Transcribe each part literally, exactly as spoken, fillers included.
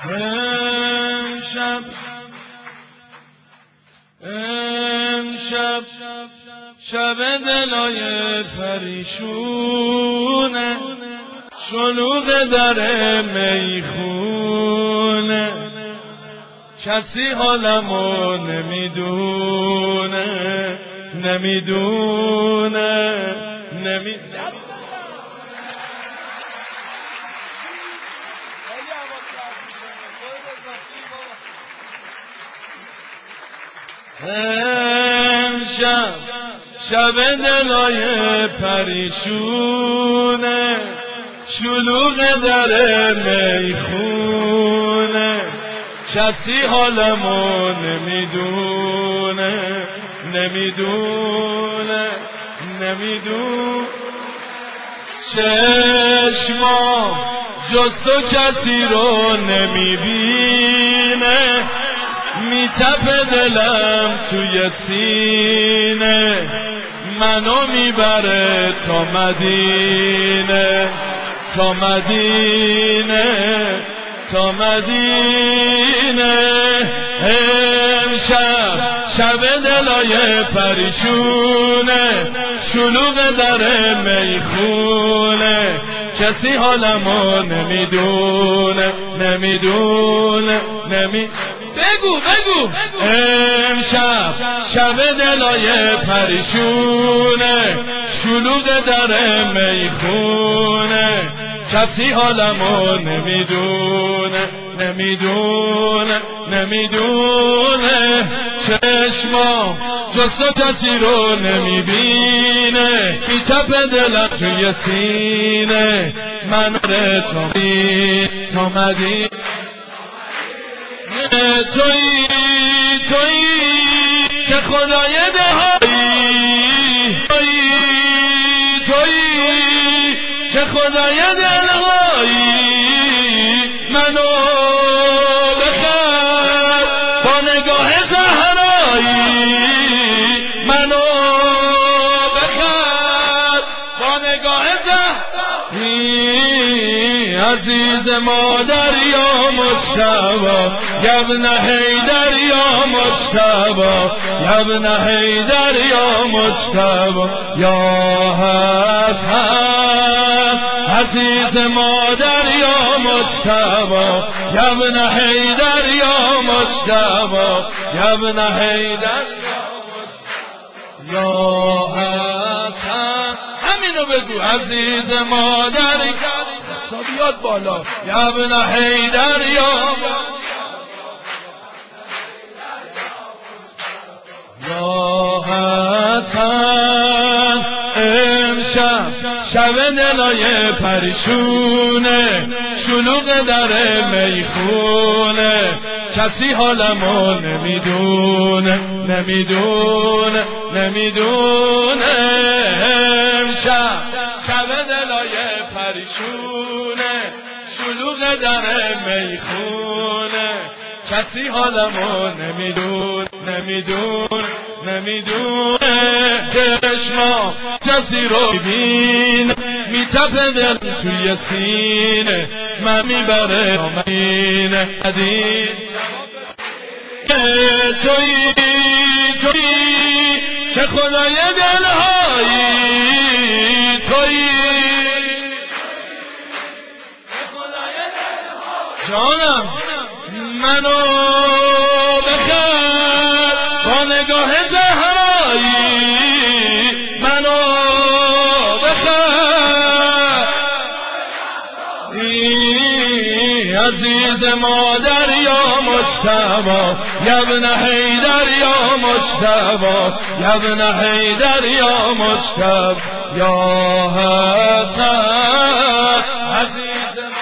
امشب امشب شب دلای پریشونه، شلوغ در میخونه، کسی حالمو نمیدونه نمیدونه نمیدونه. امشب شب دلای پریشونه، شلوغ در میخونه، کسی حالمو نمیدونه نمیدونه نمیدونه. چشمام جز تو کسی رو نمیبینه، میتپه دلم توی سینه، منو میبره تا مدینه تا مدینه تا مدینه. امشب شب دلای پریشونه، شلوغ در میخونه، کسی حالمو نمیدونه نمیدونه نمی بگو بگو. امشب شب دلای پریشونه، شلوغ در میخونه، کسی حالمو نمیدونه نمیدونه نمیدونه. چشمام جز تو کسی رو نمیبینه، میتپه دلم توی سینه، من ره تا تا مدینه. تویی تویی که خدای دهایی، تویی تویی که خدای دلهایی، منو بخر با نگاه زهرایی، منو بخر با نگاه زهرایی. عزیز مادر یا مجتبی، یا ابن حیدر یا مجتبی، یا ابن حیدر یا مجتبی یا حسن. عزیز مادر یا مجتبی، یا ابن حیدر یا مجتبی، یا ابن حیدر یا حسن. همینو بگو. عزیز مادر حسابیات بالا، یا ابن حیدر یا یا حسن. امشب شب دلای پریشونه، شلوغ در میخونه، کسی حالمو نمیدونه نمیدونه نمیدونه. امشب شب دلای پریشونه، شلوغ در میخونه، کسی حالمو نمیدونه نمیدونه نمیدونه. چشما کسی رو میبینه، میتپه دل توی سینه، من میبره مدینه مدینه. تویی تویی چه خدای دلهایی، تویی جانم، منو بخر با نگاه زهرایی، منو بخر. عزیز مادر یا مجتبی، یا ابن حیدر یا مجتبی، یا ابن حیدر یا مجتبی یا حسن. عزیز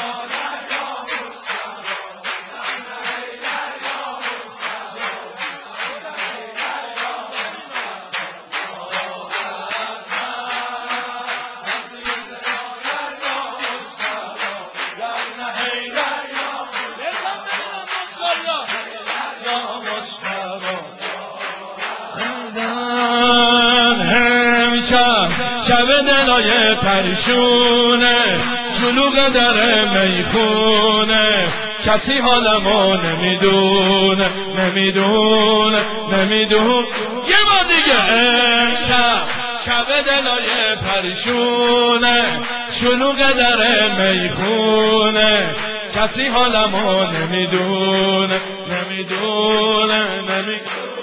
امشب شب دلای پریشونه، شلوغ در میخونه، کسی حالمو نمیدونه نمیدونه نمیدونه. یه بار دیگه امشب شب دلای پریشونه، شلوغ در میخونه، کسی حالمو نمیدونه نمیدونه نمیدونه.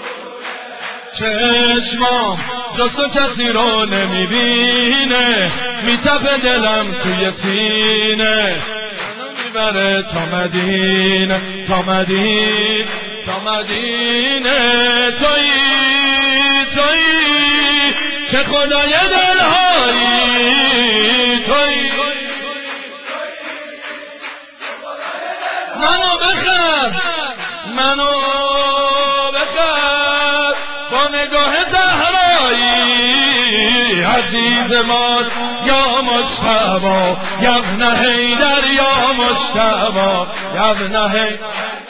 چشمام جز تو کسی رو نمیبینه، میتپه دلم توی سینه، منو میبره تا مدینه تا مدینه تا مدینه. تویی تویی چه خدای دلهایی، تویی منو بخر منو بخر با نگاه زهرایی. عزیز ما یا مجتبی یا ابن حیدر یا مجتبی یا ابن حیدر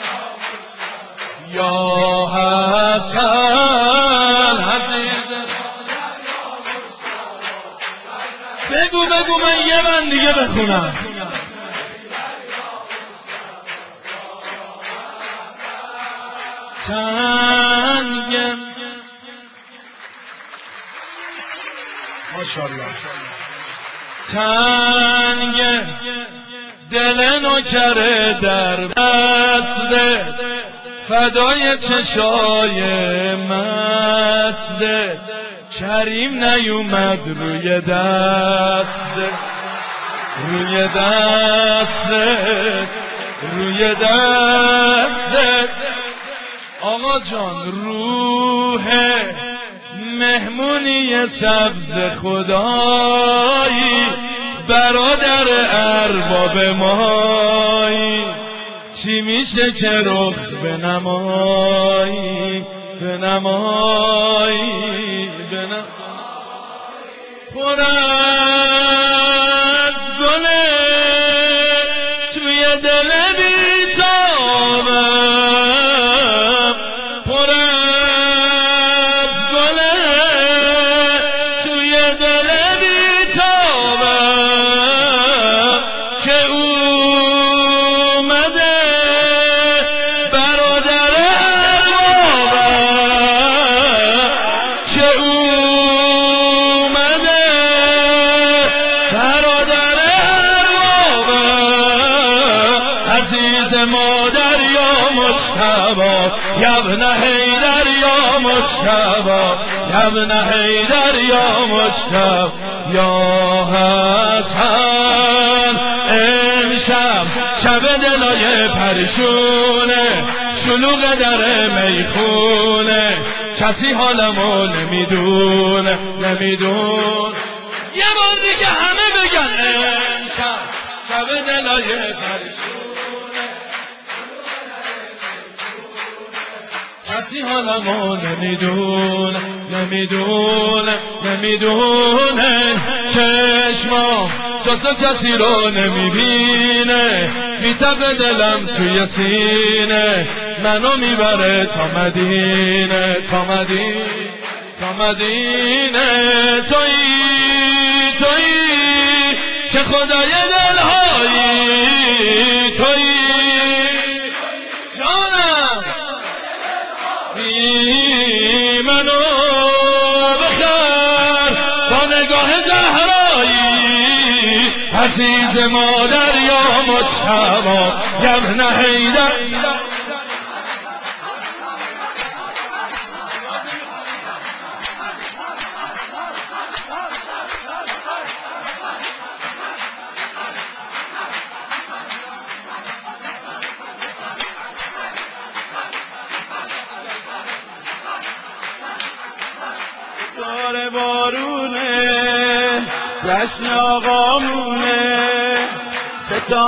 یا حسن عزیز. بگو بگو من یه من دیگه بخونم. تنگم ماشاءالله تنگ دل نوکر در بسته، فدای چشای مسته، کریم نیومد روی دسته روی دسته روی دسته. آقا جان روح مهمونی سبز خدایی، برادر ارباب مایی، چی میشه که رخ بنمایی بنمایی بنمایی. پر از گله توی دل بیتابم، پر از گله توی دل بیتابم، که اومده برادر اربابم، که اومده برادر اربابم. عزیز مادر یا مجتبی یا ابن حیدر یا مجتبی یا ابن حیدر یا مجتبی یا حسن. امشب شب دلای پریشونه، شلوغ در میخونه، کسی حالمو نمیدونه نمیدونه. یه بار دیگه همه بگن امشب شب دلای پریشونه، کسی حالمو نمیدونه نمیدونه نمیدونه. چشمام جز تو کسی رو نمیبینه، میتپه دلم توی سینه، منو میبره تا مدینه تا مدینه تا مدینه. تویی تویی چه خدای دلهایی، تویی جانم بی منو بخر با نگاه زهرایی. عزیز مادر یا مجتبی یا ابن حیدر. داره بارونه جشن آقامونه ستا